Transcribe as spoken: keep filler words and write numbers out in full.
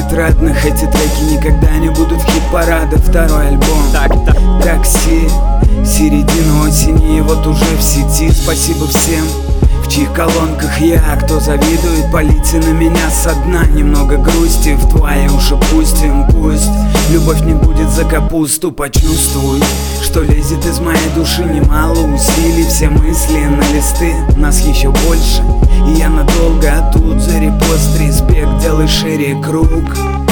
тетрадных. Эти треки никогда не будут в хит-парадах. Второй альбом Так, так. «Такси», середина осени, и вот уже в сети. Спасибо всем, в чьих колонках я. Кто завидует, полите на меня со дна. Немного грусти в твои уши пустим. Пусть любовь не будет за капусту. Почувствуй, что лезет из моей души немало усилий. Все мысли на листы, нас еще больше, и я надолго. А тут за репост, респект, делай шире круг.